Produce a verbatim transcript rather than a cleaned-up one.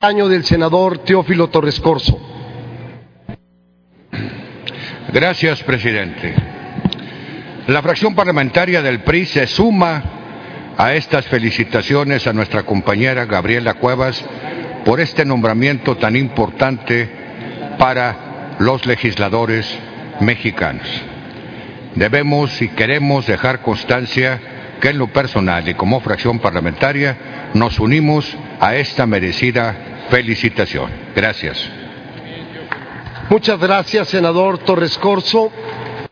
Año del senador Teófilo Torres Corzo. Gracias, presidente. La fracción parlamentaria del P R I se suma a estas felicitaciones a nuestra compañera Gabriela Cuevas por este nombramiento tan importante para los legisladores mexicanos. Debemos y queremos dejar constancia que en lo personal y como fracción parlamentaria nos unimos a esta merecida felicitación. Gracias. Muchas gracias, senador Torres Corzo.